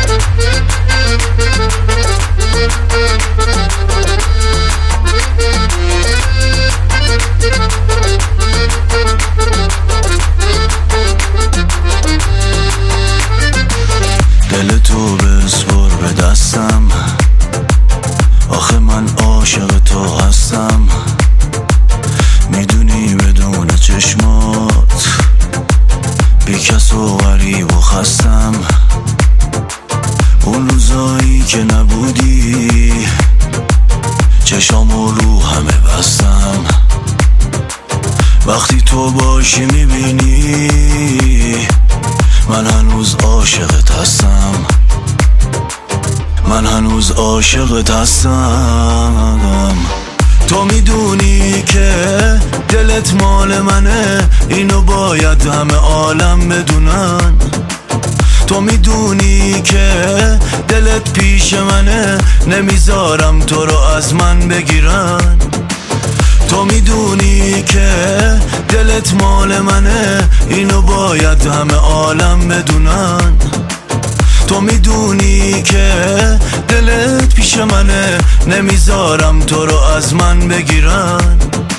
دل تو بسپر به دستم، آخه من عاشق تو هستم. میدونی بدون چشمات بی کس و غریب و خستم. اون روزایی که نبودی چشامو رو همه بستم. وقتی تو باشی میبینی من هنوز عاشقت هستم. من هنوز عاشقت هستم. تو میدونی که دلت مال منه، اینو باید همه عالم بدونن. تو میدونی که دلت پیش منه، نمیذارم تو رو از من بگیرن. تو میدونی که دلت مال منه، اینو باید همه عالم بدونن. تو میدونی که دلت پیش منه، نمیذارم تو رو از من بگیرن.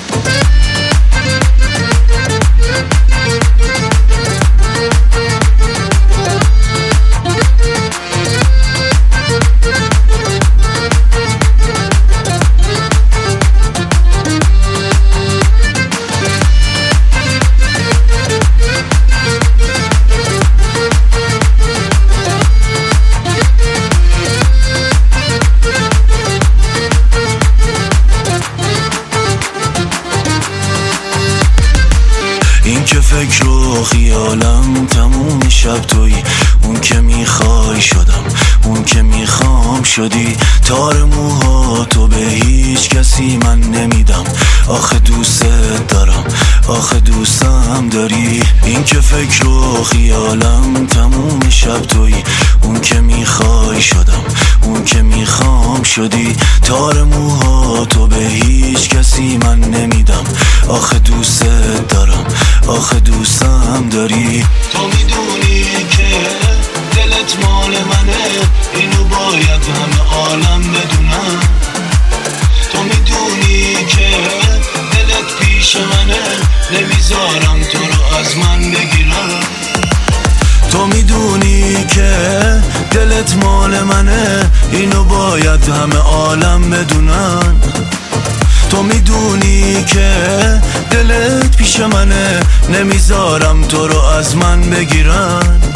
این که فکر و خیالم تموم شب توی، اون که میخوای شدم، اون که میخوام شدی. تار موها تو به هیچ کسی من نمیدم، آخه دوست دارم، آخه دوستم داری. این که فکر و خیالم تموم شب توی، اون که میخوای شدم، اون که میخوام شدی. تار موها تو به هیچ کسی من نمیدم، آخه دوست دارم، آخه دوستم داری. تو میدونی که دلت مال منه، اینو باید همه عالم بدونن. تو میدونی که دلت پیش منه، نمیذارم تو رو از من بگیرن. تو میدونی که دلت مال منه، اینو باید همه عالم بدونن. تو میدونی که دلت پیش منه، نمیذارم تو رو از من بگیرن.